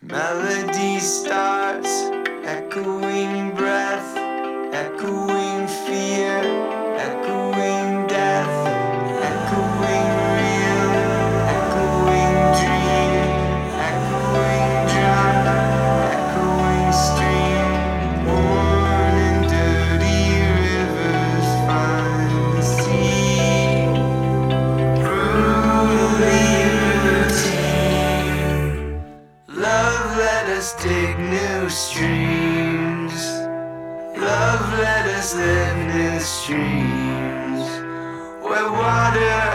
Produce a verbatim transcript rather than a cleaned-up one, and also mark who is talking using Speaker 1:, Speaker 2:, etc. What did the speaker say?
Speaker 1: Melody starts, echoing breath, echoing fear, echoing death, echoing real, echoing dream, echoing drum, echoing stream. Worn and dirty rivers find the sea, brutally routine. Love, let us dig new streams. Love, let us live new streams where water